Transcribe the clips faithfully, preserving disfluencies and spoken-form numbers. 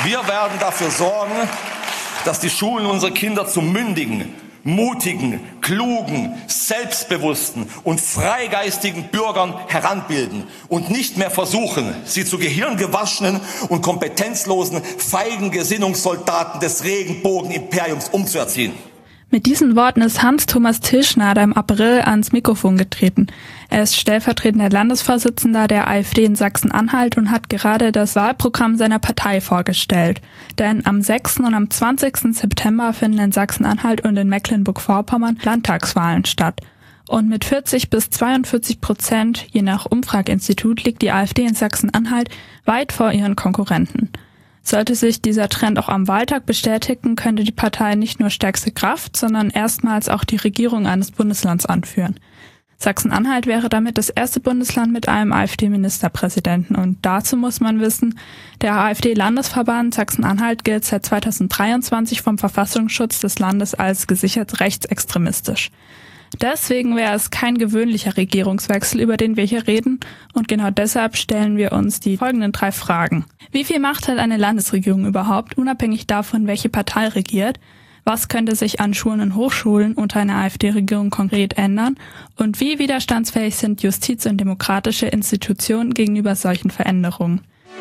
Wir werden dafür sorgen, dass die Schulen unsere Kinder zu mündigen, mutigen, klugen, selbstbewussten und freigeistigen Bürgern heranbilden und nicht mehr versuchen, sie zu gehirngewaschenen und kompetenzlosen, feigen Gesinnungssoldaten des Regenbogenimperiums umzuerziehen. Mit diesen Worten ist Hans-Thomas Tilschnader im April ans Mikrofon getreten. Er ist stellvertretender Landesvorsitzender der AfD in Sachsen-Anhalt und hat gerade das Wahlprogramm seiner Partei vorgestellt. Denn am sechsten und am zwanzigsten September finden in Sachsen-Anhalt und in Mecklenburg-Vorpommern Landtagswahlen statt. Und mit vierzig bis zweiundvierzig Prozent, je nach Umfrageinstitut, liegt die AfD in Sachsen-Anhalt weit vor ihren Konkurrenten. Sollte sich dieser Trend auch am Wahltag bestätigen, könnte die Partei nicht nur stärkste Kraft, sondern erstmals auch die Regierung eines Bundeslands anführen. Sachsen-Anhalt wäre damit das erste Bundesland mit einem AfD-Ministerpräsidenten. Und dazu muss man wissen, der AfD-Landesverband Sachsen-Anhalt gilt seit zweitausenddreiundzwanzig vom Verfassungsschutz des Landes als gesichert rechtsextremistisch. Deswegen wäre es kein gewöhnlicher Regierungswechsel, über den wir hier reden, und genau deshalb stellen wir uns die folgenden drei Fragen. Wie viel Macht hat eine Landesregierung überhaupt, unabhängig davon, welche Partei regiert? Was könnte sich an Schulen und Hochschulen unter einer AfD-Regierung konkret ändern? Und wie widerstandsfähig sind Justiz und demokratische Institutionen gegenüber solchen Veränderungen?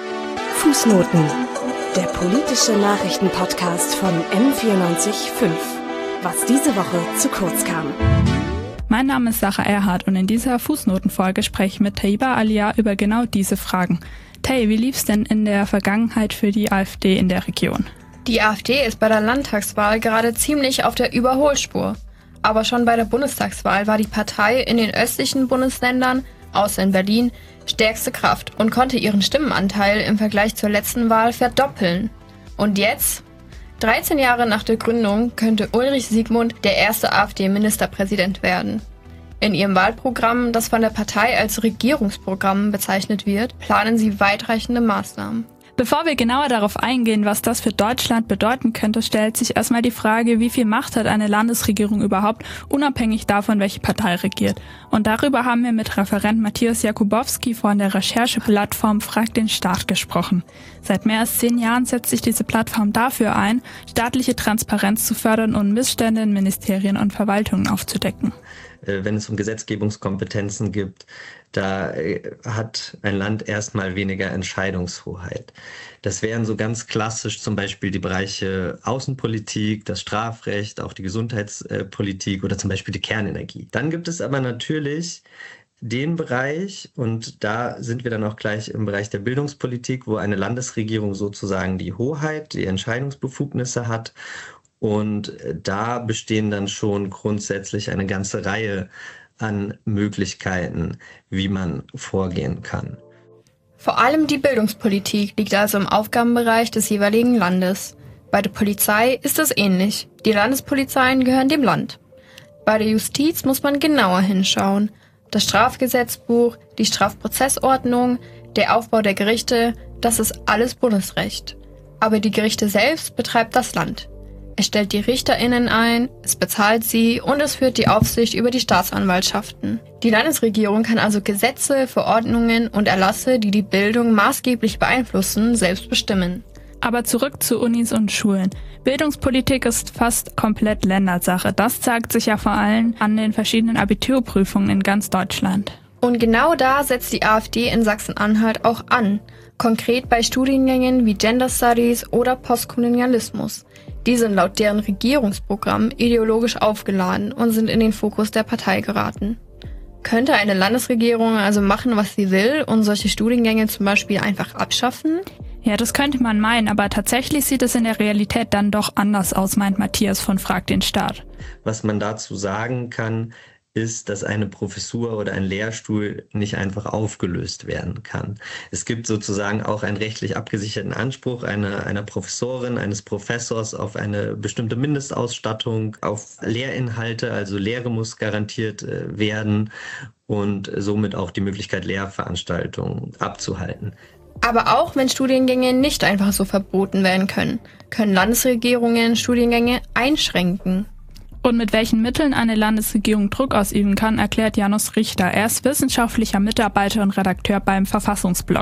Fußnoten, der politische Nachrichtenpodcast von M vierundneunzig Komma fünf. Was diese Woche zu kurz kam. Mein Name ist Sarah Erhardt und in dieser Fußnotenfolge spreche ich mit Taiba Alia über genau diese Fragen. Tay, wie lief's denn in der Vergangenheit für die AfD in der Region? Die AfD ist bei der Landtagswahl gerade ziemlich auf der Überholspur. Aber schon bei der Bundestagswahl war die Partei in den östlichen Bundesländern, außer in Berlin, stärkste Kraft und konnte ihren Stimmenanteil im Vergleich zur letzten Wahl verdoppeln. Und jetzt? dreizehn Jahre nach der Gründung könnte Ulrich Siegmund der erste AfD-Ministerpräsident werden. In ihrem Wahlprogramm, das von der Partei als Regierungsprogramm bezeichnet wird, planen sie weitreichende Maßnahmen. Bevor wir genauer darauf eingehen, was das für Deutschland bedeuten könnte, stellt sich erstmal die Frage, wie viel Macht hat eine Landesregierung überhaupt, unabhängig davon, welche Partei regiert. Und darüber haben wir mit Referent Matthias Jakubowski von der Rechercheplattform Frag den Staat gesprochen. Seit mehr als zehn Jahren setzt sich diese Plattform dafür ein, staatliche Transparenz zu fördern und Missstände in Ministerien und Verwaltungen aufzudecken. Wenn es um Gesetzgebungskompetenzen gibt, da hat ein Land erstmal weniger Entscheidungshoheit. Das wären so ganz klassisch zum Beispiel die Bereiche Außenpolitik, das Strafrecht, auch die Gesundheitspolitik oder zum Beispiel die Kernenergie. Dann gibt es aber natürlich den Bereich, und da sind wir dann auch gleich im Bereich der Bildungspolitik, wo eine Landesregierung sozusagen die Hoheit, die Entscheidungsbefugnisse hat. Und da bestehen dann schon grundsätzlich eine ganze Reihe an Möglichkeiten, wie man vorgehen kann. Vor allem die Bildungspolitik liegt also im Aufgabenbereich des jeweiligen Landes. Bei der Polizei ist es ähnlich. Die Landespolizeien gehören dem Land. Bei der Justiz muss man genauer hinschauen. Das Strafgesetzbuch, die Strafprozessordnung, der Aufbau der Gerichte, das ist alles Bundesrecht. Aber die Gerichte selbst betreibt das Land. Es stellt die RichterInnen ein, es bezahlt sie und es führt die Aufsicht über die Staatsanwaltschaften. Die Landesregierung kann also Gesetze, Verordnungen und Erlasse, die die Bildung maßgeblich beeinflussen, selbst bestimmen. Aber zurück zu Unis und Schulen. Bildungspolitik ist fast komplett Ländersache. Das zeigt sich ja vor allem an den verschiedenen Abiturprüfungen in ganz Deutschland. Und genau da setzt die AfD in Sachsen-Anhalt auch an. Konkret bei Studiengängen wie Gender Studies oder Postkolonialismus. Die sind laut deren Regierungsprogramm ideologisch aufgeladen und sind in den Fokus der Partei geraten. Könnte eine Landesregierung also machen, was sie will und solche Studiengänge zum Beispiel einfach abschaffen? Ja, das könnte man meinen, aber tatsächlich sieht es in der Realität dann doch anders aus, meint Matthias von Frag den Staat. Was man dazu sagen kann, ist, dass eine Professur oder ein Lehrstuhl nicht einfach aufgelöst werden kann. Es gibt sozusagen auch einen rechtlich abgesicherten Anspruch einer, einer Professorin, eines Professors auf eine bestimmte Mindestausstattung, auf Lehrinhalte, also Lehre muss garantiert äh, werden und somit auch die Möglichkeit, Lehrveranstaltungen abzuhalten. Aber auch wenn Studiengänge nicht einfach so verboten werden können, können Landesregierungen Studiengänge einschränken. Und mit welchen Mitteln eine Landesregierung Druck ausüben kann, erklärt Janus Richter. Er ist wissenschaftlicher Mitarbeiter und Redakteur beim Verfassungsblog.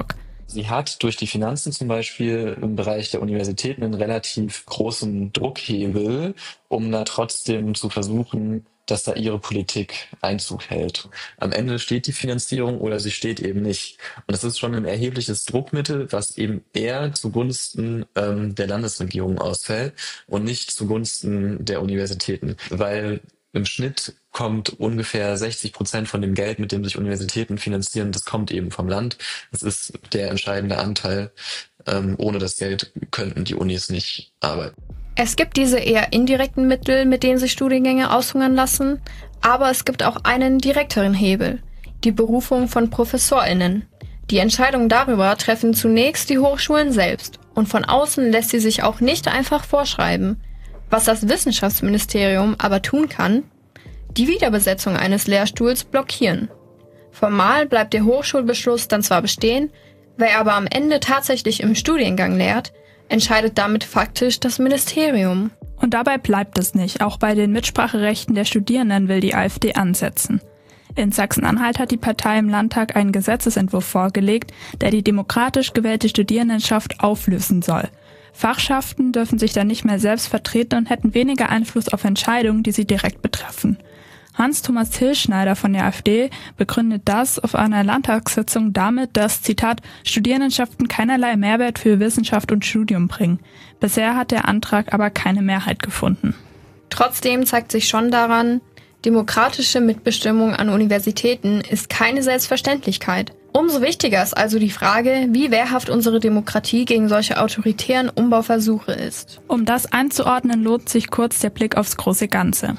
Sie hat durch die Finanzen zum Beispiel im Bereich der Universitäten einen relativ großen Druckhebel, um da trotzdem zu versuchen, dass da ihre Politik Einzug hält. Am Ende steht die Finanzierung oder sie steht eben nicht. Und das ist schon ein erhebliches Druckmittel, was eben eher zugunsten ähm, der Landesregierung ausfällt und nicht zugunsten der Universitäten. Weil im Schnitt kommt ungefähr sechzig Prozent von dem Geld, mit dem sich Universitäten finanzieren, das kommt eben vom Land. Das ist der entscheidende Anteil. Ähm, ohne das Geld könnten die Unis nicht arbeiten. Es gibt diese eher indirekten Mittel, mit denen sich Studiengänge aushungern lassen, aber es gibt auch einen direkteren Hebel, die Berufung von ProfessorInnen. Die Entscheidung darüber treffen zunächst die Hochschulen selbst und von außen lässt sie sich auch nicht einfach vorschreiben. Was das Wissenschaftsministerium aber tun kann, die Wiederbesetzung eines Lehrstuhls blockieren. Formal bleibt der Hochschulbeschluss dann zwar bestehen, wer aber am Ende tatsächlich im Studiengang lehrt, entscheidet damit faktisch das Ministerium. Und dabei bleibt es nicht. Auch bei den Mitspracherechten der Studierenden will die AfD ansetzen. In Sachsen-Anhalt hat die Partei im Landtag einen Gesetzesentwurf vorgelegt, der die demokratisch gewählte Studierendenschaft auflösen soll. Fachschaften dürfen sich dann nicht mehr selbst vertreten und hätten weniger Einfluss auf Entscheidungen, die sie direkt betreffen. Hans-Thomas Tilschneider von der AfD begründet das auf einer Landtagssitzung damit, dass, Zitat, Studierendenschaften keinerlei Mehrwert für Wissenschaft und Studium bringen. Bisher hat der Antrag aber keine Mehrheit gefunden. Trotzdem zeigt sich schon daran, demokratische Mitbestimmung an Universitäten ist keine Selbstverständlichkeit. Umso wichtiger ist also die Frage, wie wehrhaft unsere Demokratie gegen solche autoritären Umbauversuche ist. Um das einzuordnen, lohnt sich kurz der Blick aufs große Ganze.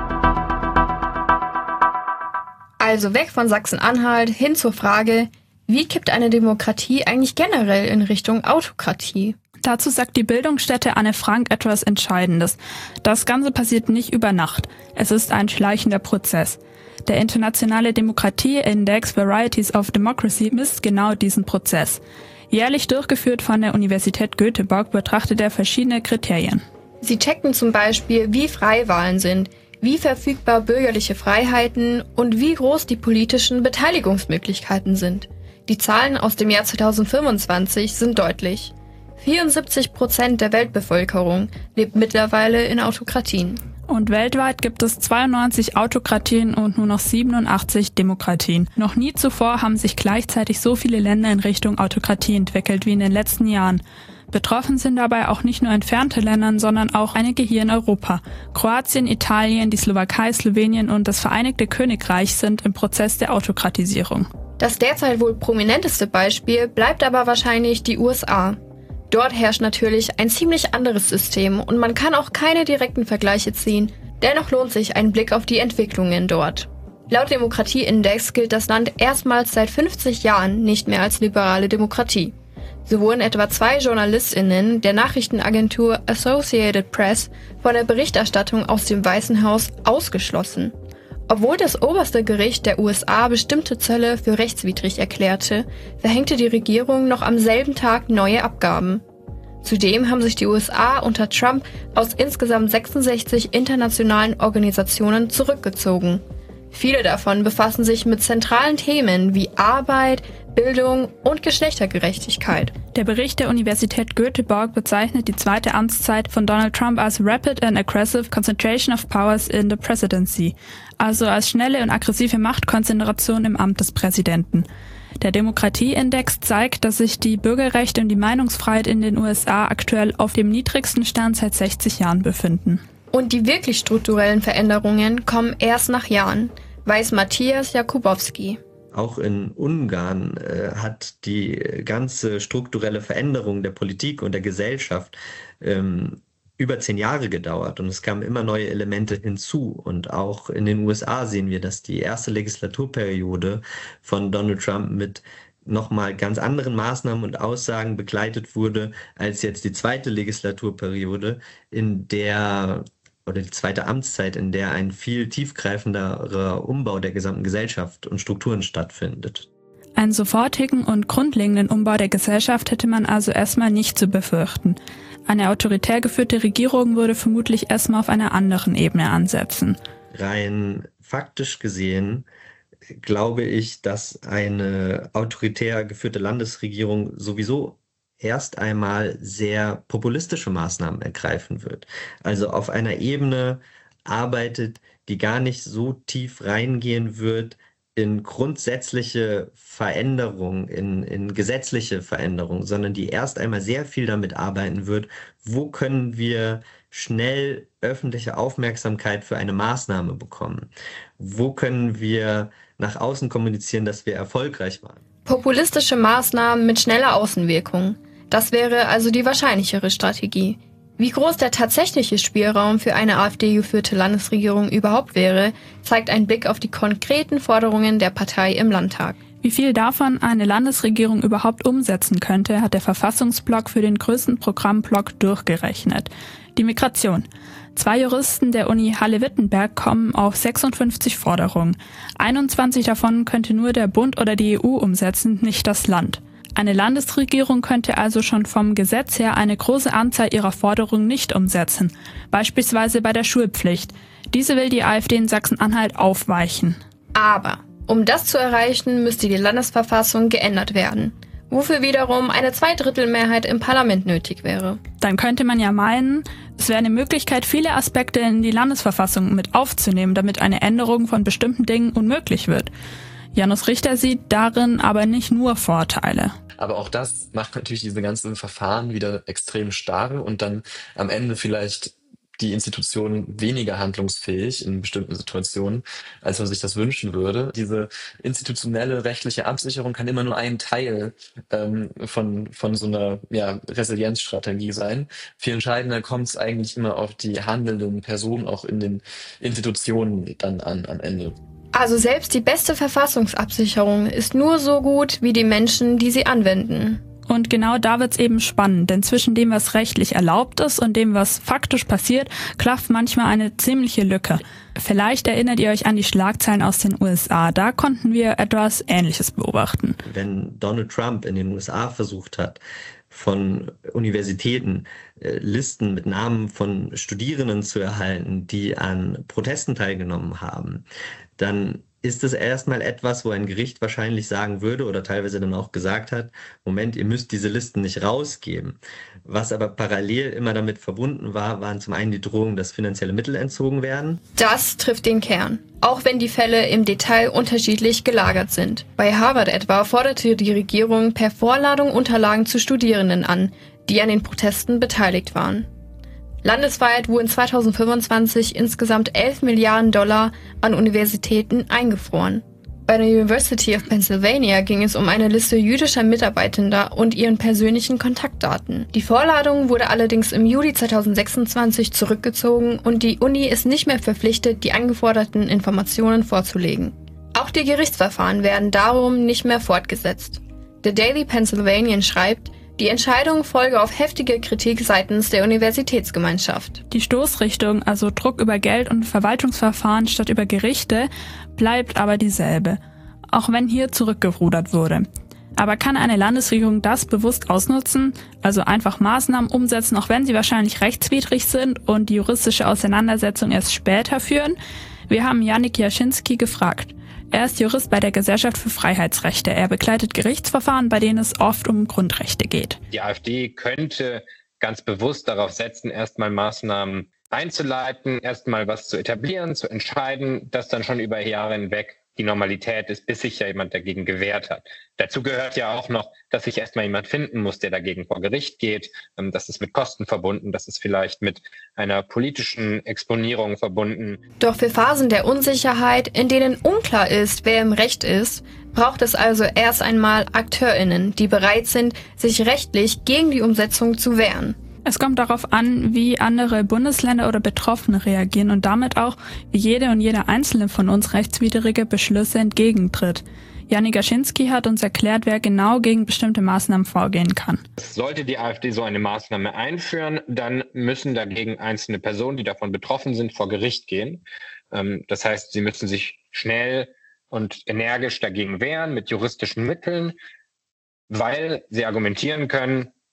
Also weg von Sachsen-Anhalt hin zur Frage, wie kippt eine Demokratie eigentlich generell in Richtung Autokratie? Dazu sagt die Bildungsstätte Anne Frank etwas Entscheidendes. Das Ganze passiert nicht über Nacht. Es ist ein schleichender Prozess. Der internationale Demokratieindex Varieties of Democracy misst genau diesen Prozess. Jährlich durchgeführt von der Universität Göteborg betrachtet er verschiedene Kriterien. Sie checken zum Beispiel, wie frei Wahlen sind, wie verfügbar bürgerliche Freiheiten und wie groß die politischen Beteiligungsmöglichkeiten sind. Die Zahlen aus dem Jahr zweitausendfünfundzwanzig sind deutlich. vierundsiebzig Prozent der Weltbevölkerung lebt mittlerweile in Autokratien. Und weltweit gibt es zweiundneunzig Autokratien und nur noch siebenundachtzig Demokratien. Noch nie zuvor haben sich gleichzeitig so viele Länder in Richtung Autokratie entwickelt wie in den letzten Jahren. Betroffen sind dabei auch nicht nur entfernte Länder, sondern auch einige hier in Europa. Kroatien, Italien, die Slowakei, Slowenien und das Vereinigte Königreich sind im Prozess der Autokratisierung. Das derzeit wohl prominenteste Beispiel bleibt aber wahrscheinlich die U S A. Dort herrscht natürlich ein ziemlich anderes System und man kann auch keine direkten Vergleiche ziehen. Dennoch lohnt sich ein Blick auf die Entwicklungen dort. Laut Demokratieindex gilt das Land erstmals seit fünfzig Jahren nicht mehr als liberale Demokratie. So wurden etwa zwei JournalistInnen der Nachrichtenagentur Associated Press von der Berichterstattung aus dem Weißen Haus ausgeschlossen. Obwohl das oberste Gericht der U S A bestimmte Zölle für rechtswidrig erklärte, verhängte die Regierung noch am selben Tag neue Abgaben. Zudem haben sich die U S A unter Trump aus insgesamt sechsundsechzig internationalen Organisationen zurückgezogen. Viele davon befassen sich mit zentralen Themen wie Arbeit, Bildung und Geschlechtergerechtigkeit. Der Bericht der Universität Göteborg bezeichnet die zweite Amtszeit von Donald Trump als Rapid and Aggressive Concentration of Powers in the Presidency, also als schnelle und aggressive Machtkonzentration im Amt des Präsidenten. Der Demokratieindex zeigt, dass sich die Bürgerrechte und die Meinungsfreiheit in den U S A aktuell auf dem niedrigsten Stand seit sechzig Jahren befinden. Und die wirklich strukturellen Veränderungen kommen erst nach Jahren, weiß Matthias Jakubowski. Auch in Ungarn äh, hat die ganze strukturelle Veränderung der Politik und der Gesellschaft ähm, über zehn Jahre gedauert und es kamen immer neue Elemente hinzu. Und auch in den U S A sehen wir, dass die erste Legislaturperiode von Donald Trump mit nochmal ganz anderen Maßnahmen und Aussagen begleitet wurde, als jetzt die zweite Legislaturperiode, in der oder die zweite Amtszeit, in der ein viel tiefgreifenderer Umbau der gesamten Gesellschaft und Strukturen stattfindet. Einen sofortigen und grundlegenden Umbau der Gesellschaft hätte man also erstmal nicht zu befürchten. Eine autoritär geführte Regierung würde vermutlich erstmal auf einer anderen Ebene ansetzen. Rein faktisch gesehen glaube ich, dass eine autoritär geführte Landesregierung sowieso erst einmal sehr populistische Maßnahmen ergreifen wird. Also auf einer Ebene arbeitet, die gar nicht so tief reingehen wird in grundsätzliche Veränderungen, in, in gesetzliche Veränderungen, sondern die erst einmal sehr viel damit arbeiten wird, wo können wir schnell öffentliche Aufmerksamkeit für eine Maßnahme bekommen? Wo können wir nach außen kommunizieren, dass wir erfolgreich waren? Populistische Maßnahmen mit schneller Außenwirkung. Das wäre also die wahrscheinlichere Strategie. Wie groß der tatsächliche Spielraum für eine AfD-geführte Landesregierung überhaupt wäre, zeigt ein Blick auf die konkreten Forderungen der Partei im Landtag. Wie viel davon eine Landesregierung überhaupt umsetzen könnte, hat der Verfassungsblock für den größten Programmblock durchgerechnet. Die Migration. Zwei Juristen der Uni Halle-Wittenberg kommen auf sechsundfünfzig Forderungen. einundzwanzig davon könnte nur der Bund oder die E U umsetzen, nicht das Land. Eine Landesregierung könnte also schon vom Gesetz her eine große Anzahl ihrer Forderungen nicht umsetzen, beispielsweise bei der Schulpflicht. Diese will die AfD in Sachsen-Anhalt aufweichen. Aber um das zu erreichen, müsste die Landesverfassung geändert werden, wofür wiederum eine Zweidrittelmehrheit im Parlament nötig wäre. Dann könnte man ja meinen, es wäre eine Möglichkeit, viele Aspekte in die Landesverfassung mit aufzunehmen, damit eine Änderung von bestimmten Dingen unmöglich wird. Janus Richter sieht darin aber nicht nur Vorteile. Aber auch das macht natürlich diese ganzen Verfahren wieder extrem starr und dann am Ende vielleicht die Institutionen weniger handlungsfähig in bestimmten Situationen, als man sich das wünschen würde. Diese institutionelle rechtliche Absicherung kann immer nur ein Teil ähm, von von so einer ja, Resilienzstrategie sein. Viel entscheidender kommt es eigentlich immer auf die handelnden Personen auch in den Institutionen dann an am Ende. Also selbst die beste Verfassungsabsicherung ist nur so gut wie die Menschen, die sie anwenden. Und genau da wird's eben spannend, denn zwischen dem, was rechtlich erlaubt ist und dem, was faktisch passiert, klafft manchmal eine ziemliche Lücke. Vielleicht erinnert ihr euch an die Schlagzeilen aus den U S A. Da konnten wir etwas Ähnliches beobachten. Wenn Donald Trump in den U S A versucht hat, von Universitäten äh, Listen mit Namen von Studierenden zu erhalten, die an Protesten teilgenommen haben, dann ist es erstmal etwas, wo ein Gericht wahrscheinlich sagen würde oder teilweise dann auch gesagt hat, Moment, ihr müsst diese Listen nicht rausgeben. Was aber parallel immer damit verbunden war, waren zum einen die Drohungen, dass finanzielle Mittel entzogen werden. Das trifft den Kern, auch wenn die Fälle im Detail unterschiedlich gelagert sind. Bei Harvard etwa forderte die Regierung per Vorladung Unterlagen zu Studierenden an, die an den Protesten beteiligt waren. Landesweit wurden zweitausendfünfundzwanzig insgesamt elf Milliarden Dollar an Universitäten eingefroren. Bei der University of Pennsylvania ging es um eine Liste jüdischer Mitarbeitender und ihren persönlichen Kontaktdaten. Die Vorladung wurde allerdings im Juli zweitausendsechsundzwanzig zurückgezogen und die Uni ist nicht mehr verpflichtet, die angeforderten Informationen vorzulegen. Auch die Gerichtsverfahren werden darum nicht mehr fortgesetzt. The Daily Pennsylvanian schreibt, die Entscheidung folge auf heftige Kritik seitens der Universitätsgemeinschaft. Die Stoßrichtung, also Druck über Geld und Verwaltungsverfahren statt über Gerichte, bleibt aber dieselbe, auch wenn hier zurückgerudert wurde. Aber kann eine Landesregierung das bewusst ausnutzen, also einfach Maßnahmen umsetzen, auch wenn sie wahrscheinlich rechtswidrig sind und die juristische Auseinandersetzung erst später führen? Wir haben Janik Jaschinski gefragt. Er ist Jurist bei der Gesellschaft für Freiheitsrechte. Er begleitet Gerichtsverfahren, bei denen es oft um Grundrechte geht. Die AfD könnte ganz bewusst darauf setzen, erstmal Maßnahmen einzuleiten, erstmal was zu etablieren, zu entscheiden, das dann schon über Jahre hinweg die Normalität ist, bis sich ja jemand dagegen gewehrt hat. Dazu gehört ja auch noch, dass sich erstmal jemand finden muss, der dagegen vor Gericht geht. Das ist mit Kosten verbunden, das ist vielleicht mit einer politischen Exponierung verbunden. Doch für Phasen der Unsicherheit, in denen unklar ist, wer im Recht ist, braucht es also erst einmal AkteurInnen, die bereit sind, sich rechtlich gegen die Umsetzung zu wehren. Es kommt darauf an, wie andere Bundesländer oder Betroffene reagieren und damit auch, wie jede und jeder einzelne von uns rechtswidrige Beschlüsse entgegentritt. Janik Jaschinski hat uns erklärt, wer genau gegen bestimmte Maßnahmen vorgehen kann. Sollte die AfD so eine Maßnahme einführen, dann müssen dagegen einzelne Personen, die davon betroffen sind, vor Gericht gehen. Das heißt, sie müssen sich schnell und energisch dagegen wehren mit juristischen Mitteln, weil sie argumentieren können,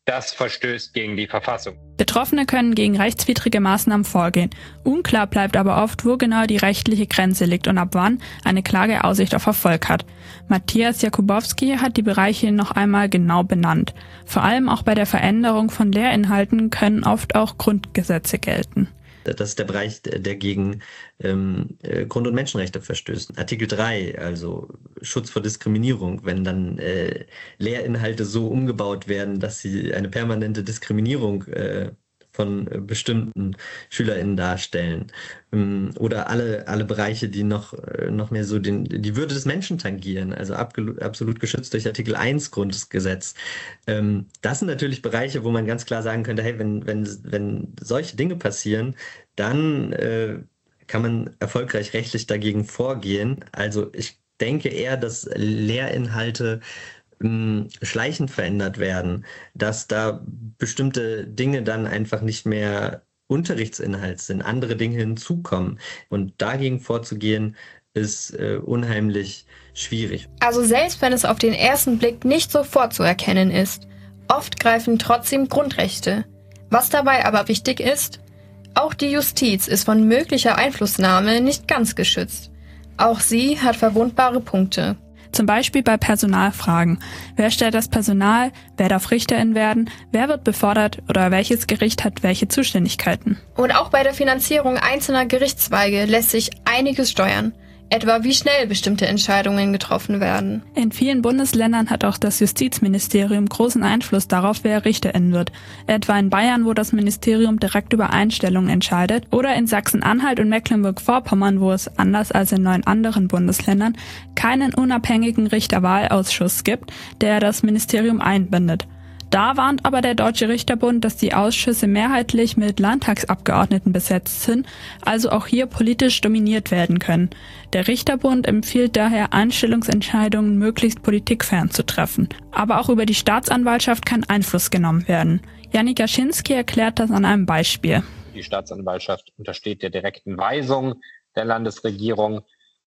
das verstößt gegen die Verfassung. Betroffene können gegen rechtswidrige Maßnahmen vorgehen. Unklar bleibt aber oft, wo genau die rechtliche Grenze liegt und ab wann eine Klage Aussicht auf Erfolg hat. Matthias Jakubowski hat die Bereiche noch einmal genau benannt. Vor allem auch bei der Veränderung von Lehrinhalten können oft auch Grundgesetze gelten. Das ist der Bereich, der gegen ähm, Grund- und Menschenrechte verstößt. Artikel drei, also Schutz vor Diskriminierung, wenn dann äh, Lehrinhalte so umgebaut werden, dass sie eine permanente Diskriminierung äh, von äh, bestimmten SchülerInnen darstellen. Ähm, oder alle, alle Bereiche, die noch, äh, noch mehr so den, die Würde des Menschen tangieren, also absolut, absolut geschützt durch Artikel eins Grundgesetz. Ähm, das sind natürlich Bereiche, wo man ganz klar sagen könnte, hey, wenn, wenn, wenn solche Dinge passieren, dann äh, kann man erfolgreich rechtlich dagegen vorgehen. Also ich denke eher, dass Lehrinhalte mh, schleichend verändert werden, dass da bestimmte Dinge dann einfach nicht mehr Unterrichtsinhalt sind, andere Dinge hinzukommen. Und dagegen vorzugehen, ist äh, unheimlich schwierig. Also selbst wenn es auf den ersten Blick nicht sofort zu erkennen ist, oft greifen trotzdem Grundrechte. Was dabei aber wichtig ist, auch die Justiz ist von möglicher Einflussnahme nicht ganz geschützt. Auch sie hat verwundbare Punkte. Zum Beispiel bei Personalfragen. Wer stellt das Personal? Wer darf Richterin werden? Wer wird befördert? Oder welches Gericht hat welche Zuständigkeiten? Und auch bei der Finanzierung einzelner Gerichtszweige lässt sich einiges steuern. Etwa wie schnell bestimmte Entscheidungen getroffen werden. In vielen Bundesländern hat auch das Justizministerium großen Einfluss darauf, wer Richterin wird. Etwa in Bayern, wo das Ministerium direkt über Einstellungen entscheidet, oder in Sachsen-Anhalt und Mecklenburg-Vorpommern, wo es, anders als in neun anderen Bundesländern, keinen unabhängigen Richterwahlausschuss gibt, der das Ministerium einbindet. Da warnt aber der Deutsche Richterbund, dass die Ausschüsse mehrheitlich mit Landtagsabgeordneten besetzt sind, also auch hier politisch dominiert werden können. Der Richterbund empfiehlt daher, Einstellungsentscheidungen möglichst politikfern zu treffen. Aber auch über die Staatsanwaltschaft kann Einfluss genommen werden. Janik Jaschinski erklärt das an einem Beispiel. Die Staatsanwaltschaft untersteht der direkten Weisung der Landesregierung.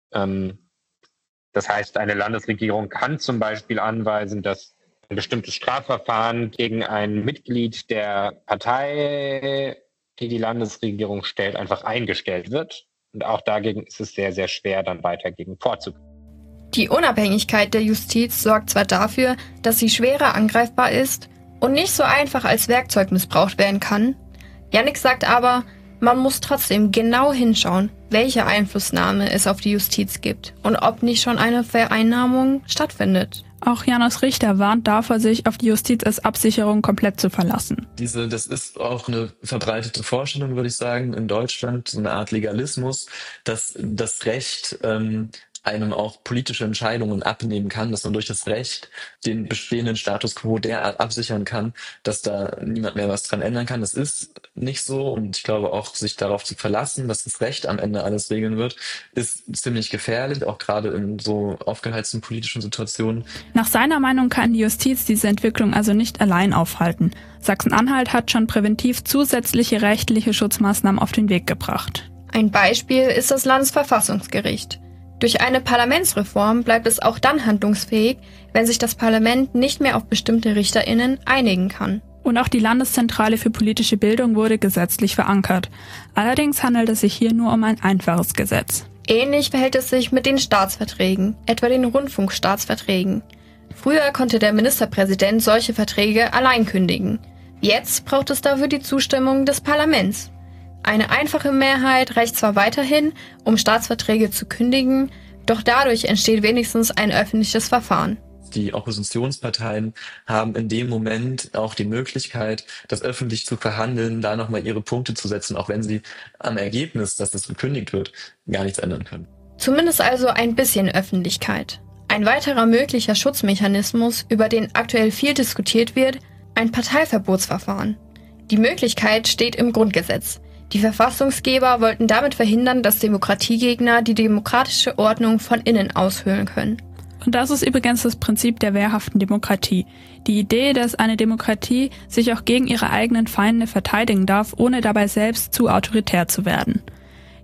Das heißt, eine Landesregierung kann zum Beispiel anweisen, dass ein bestimmtes Strafverfahren gegen ein Mitglied der Partei, die die Landesregierung stellt, einfach eingestellt wird. Und auch dagegen ist es sehr, sehr schwer, dann weiter gegen vorzugehen. Die Unabhängigkeit der Justiz sorgt zwar dafür, dass sie schwerer angreifbar ist und nicht so einfach als Werkzeug missbraucht werden kann. Jannik sagt aber, man muss trotzdem genau hinschauen, welche Einflussnahme es auf die Justiz gibt und ob nicht schon eine Vereinnahmung stattfindet. Auch Janos Richter warnt davor, sich auf die Justiz als Absicherung komplett zu verlassen. Diese, das ist auch eine verbreitete Vorstellung, würde ich sagen, in Deutschland, so eine Art Legalismus, dass das Recht ähm, einem auch politische Entscheidungen abnehmen kann, dass man durch das Recht den bestehenden Status quo derart absichern kann, dass da niemand mehr was dran ändern kann. Das ist nicht so, und ich glaube auch, sich darauf zu verlassen, dass das Recht am Ende alles regeln wird, ist ziemlich gefährlich, auch gerade in so aufgeheizten politischen Situationen. Nach seiner Meinung kann die Justiz diese Entwicklung also nicht allein aufhalten. Sachsen-Anhalt hat schon präventiv zusätzliche rechtliche Schutzmaßnahmen auf den Weg gebracht. Ein Beispiel ist das Landesverfassungsgericht. Durch eine Parlamentsreform bleibt es auch dann handlungsfähig, wenn sich das Parlament nicht mehr auf bestimmte RichterInnen einigen kann. Und auch die Landeszentrale für politische Bildung wurde gesetzlich verankert. Allerdings handelt es sich hier nur um ein einfaches Gesetz. Ähnlich verhält es sich mit den Staatsverträgen, etwa den Rundfunkstaatsverträgen. Früher konnte der Ministerpräsident solche Verträge allein kündigen. Jetzt braucht es dafür die Zustimmung des Parlaments. Eine einfache Mehrheit reicht zwar weiterhin, um Staatsverträge zu kündigen, doch dadurch entsteht wenigstens ein öffentliches Verfahren. Die Oppositionsparteien haben in dem Moment auch die Möglichkeit, das öffentlich zu verhandeln, da nochmal ihre Punkte zu setzen, auch wenn sie am Ergebnis, dass das gekündigt wird, gar nichts ändern können. Zumindest also ein bisschen Öffentlichkeit. Ein weiterer möglicher Schutzmechanismus, über den aktuell viel diskutiert wird, ein Parteiverbotsverfahren. Die Möglichkeit steht im Grundgesetz. Die Verfassungsgeber wollten damit verhindern, dass Demokratiegegner die demokratische Ordnung von innen aushöhlen können. Und das ist übrigens das Prinzip der wehrhaften Demokratie. Die Idee, dass eine Demokratie sich auch gegen ihre eigenen Feinde verteidigen darf, ohne dabei selbst zu autoritär zu werden.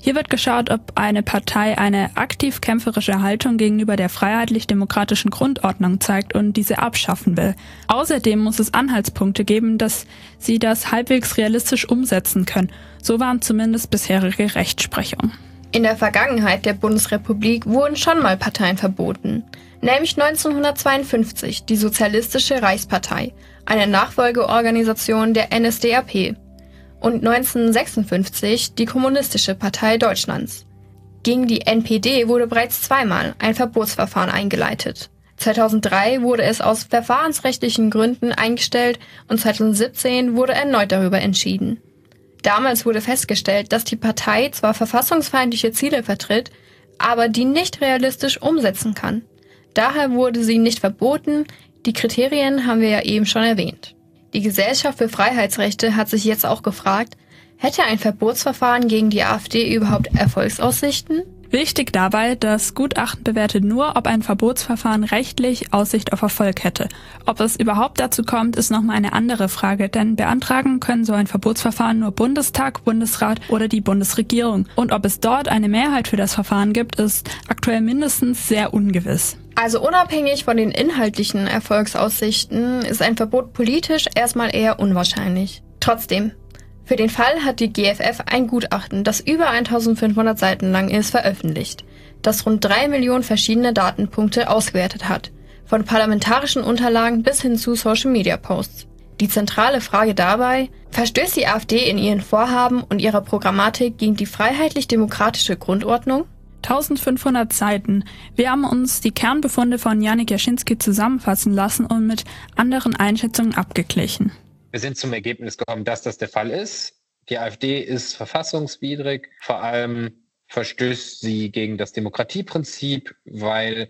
Hier wird geschaut, ob eine Partei eine aktiv kämpferische Haltung gegenüber der freiheitlich-demokratischen Grundordnung zeigt und diese abschaffen will. Außerdem muss es Anhaltspunkte geben, dass sie das halbwegs realistisch umsetzen können. So waren zumindest bisherige Rechtsprechungen. In der Vergangenheit der Bundesrepublik wurden schon mal Parteien verboten. Nämlich neunzehnhundertzweiundfünfzig die Sozialistische Reichspartei, eine Nachfolgeorganisation der N S D A P. Und neunzehnhundertsechsundfünfzig die Kommunistische Partei Deutschlands. Gegen die N P D wurde bereits zweimal ein Verbotsverfahren eingeleitet. zweitausenddrei wurde es aus verfahrensrechtlichen Gründen eingestellt und zweitausendsiebzehn wurde erneut darüber entschieden. Damals wurde festgestellt, dass die Partei zwar verfassungsfeindliche Ziele vertritt, aber die nicht realistisch umsetzen kann. Daher wurde sie nicht verboten, die Kriterien haben wir ja eben schon erwähnt. Die Gesellschaft für Freiheitsrechte hat sich jetzt auch gefragt, hätte ein Verbotsverfahren gegen die AfD überhaupt Erfolgsaussichten? Wichtig dabei, das Gutachten bewertet nur, ob ein Verbotsverfahren rechtlich Aussicht auf Erfolg hätte. Ob es überhaupt dazu kommt, ist nochmal eine andere Frage, denn beantragen können so ein Verbotsverfahren nur Bundestag, Bundesrat oder die Bundesregierung. Und ob es dort eine Mehrheit für das Verfahren gibt, ist aktuell mindestens sehr ungewiss. Also unabhängig von den inhaltlichen Erfolgsaussichten ist ein Verbot politisch erstmal eher unwahrscheinlich. Trotzdem, für den Fall hat die G F F ein Gutachten, das über eintausendfünfhundert Seiten lang ist, veröffentlicht, das rund drei Millionen verschiedene Datenpunkte ausgewertet hat, von parlamentarischen Unterlagen bis hin zu Social-Media-Posts. Die zentrale Frage dabei: Verstößt die AfD in ihren Vorhaben und ihrer Programmatik gegen die freiheitlich-demokratische Grundordnung? eintausendfünfhundert Seiten. Wir haben uns die Kernbefunde von Janik Jaschinski zusammenfassen lassen und mit anderen Einschätzungen abgeglichen. Wir sind zum Ergebnis gekommen, dass das der Fall ist. Die AfD ist verfassungswidrig. Vor allem verstößt sie gegen das Demokratieprinzip, weil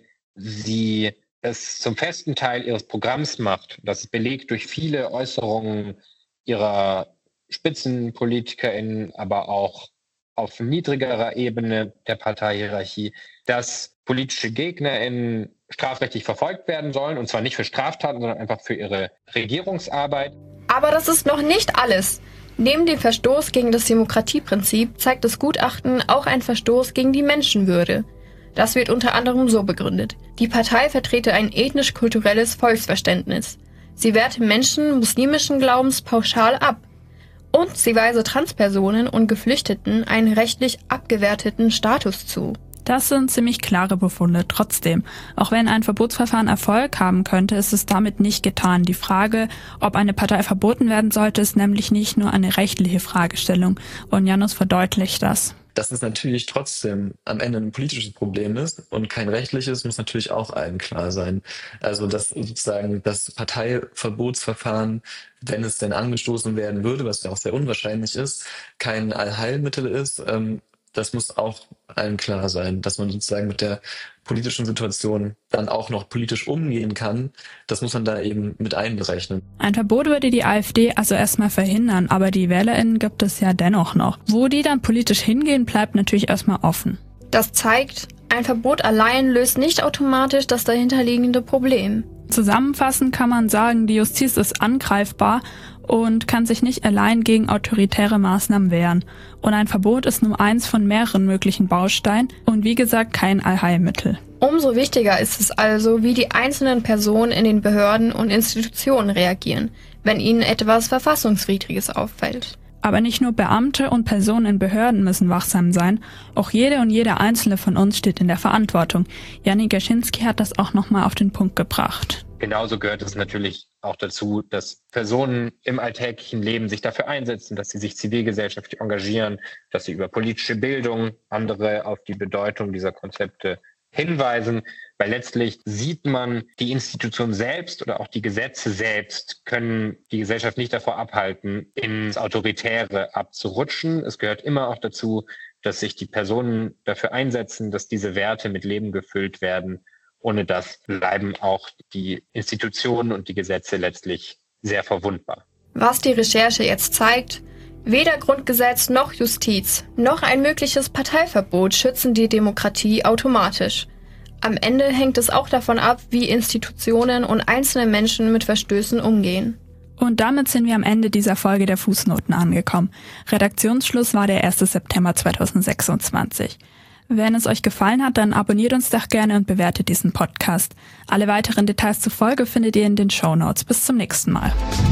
sie es zum festen Teil ihres Programms macht. Das ist belegt durch viele Äußerungen ihrer SpitzenpolitikerInnen, aber auch auf niedrigerer Ebene der Parteihierarchie, dass politische GegnerInnen strafrechtlich verfolgt werden sollen, und zwar nicht für Straftaten, sondern einfach für ihre Regierungsarbeit. Aber das ist noch nicht alles. Neben dem Verstoß gegen das Demokratieprinzip zeigt das Gutachten auch einen Verstoß gegen die Menschenwürde. Das wird unter anderem so begründet: Die Partei vertrete ein ethnisch-kulturelles Volksverständnis. Sie werte Menschen muslimischen Glaubens pauschal ab. Und sie weise Transpersonen und Geflüchteten einen rechtlich abgewerteten Status zu. Das sind ziemlich klare Befunde. Trotzdem, auch wenn ein Verbotsverfahren Erfolg haben könnte, ist es damit nicht getan. Die Frage, ob eine Partei verboten werden sollte, ist nämlich nicht nur eine rechtliche Fragestellung. Und Janus verdeutlicht das. Dass es natürlich trotzdem am Ende ein politisches Problem ist und kein rechtliches, muss natürlich auch allen klar sein. Also dass sozusagen das Parteiverbotsverfahren, wenn es denn angestoßen werden würde, was ja auch sehr unwahrscheinlich ist, kein Allheilmittel ist, ähm, das muss auch allen klar sein, dass man sozusagen mit der politischen Situation dann auch noch politisch umgehen kann. Das muss man da eben mit einberechnen. Ein Verbot würde die AfD also erstmal verhindern, aber die WählerInnen gibt es ja dennoch noch. Wo die dann politisch hingehen, bleibt natürlich erstmal offen. Das zeigt, ein Verbot allein löst nicht automatisch das dahinterliegende Problem. Zusammenfassend kann man sagen, die Justiz ist angreifbar und kann sich nicht allein gegen autoritäre Maßnahmen wehren. Und ein Verbot ist nur eins von mehreren möglichen Bausteinen und wie gesagt kein Allheilmittel. Umso wichtiger ist es also, wie die einzelnen Personen in den Behörden und Institutionen reagieren, wenn ihnen etwas Verfassungswidriges auffällt. Aber nicht nur Beamte und Personen in Behörden müssen wachsam sein, auch jede und jeder Einzelne von uns steht in der Verantwortung. Janik Jaschinski hat das auch nochmal auf den Punkt gebracht. Genauso gehört es natürlich auch dazu, dass Personen im alltäglichen Leben sich dafür einsetzen, dass sie sich zivilgesellschaftlich engagieren, dass sie über politische Bildung andere auf die Bedeutung dieser Konzepte hinweisen, weil letztlich sieht man, die Institution selbst oder auch die Gesetze selbst können die Gesellschaft nicht davor abhalten, ins Autoritäre abzurutschen. Es gehört immer auch dazu, dass sich die Personen dafür einsetzen, dass diese Werte mit Leben gefüllt werden. Ohne das bleiben auch die Institutionen und die Gesetze letztlich sehr verwundbar. Was die Recherche jetzt zeigt: Weder Grundgesetz noch Justiz noch ein mögliches Parteiverbot schützen die Demokratie automatisch. Am Ende hängt es auch davon ab, wie Institutionen und einzelne Menschen mit Verstößen umgehen. Und damit sind wir am Ende dieser Folge der Fußnoten angekommen. Redaktionsschluss war der erste September zweitausendsechsundzwanzig. Wenn es euch gefallen hat, dann abonniert uns doch gerne und bewertet diesen Podcast. Alle weiteren Details zur Folge findet ihr in den Shownotes. Bis zum nächsten Mal.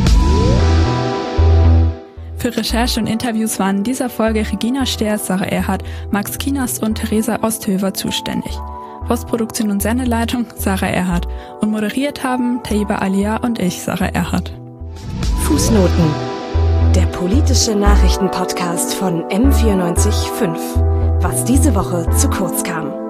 Für Recherche und Interviews waren in dieser Folge Regina Stehr, Sarah Erhardt, Max Kienast und Theresa Osthöver zuständig. Postproduktion und Sendeleitung Sarah Erhardt und moderiert haben Taiba Alia und ich, Sarah Erhardt. Fußnoten, der politische Nachrichtenpodcast von M vierundneunzig Komma fünf. Was diese Woche zu kurz kam.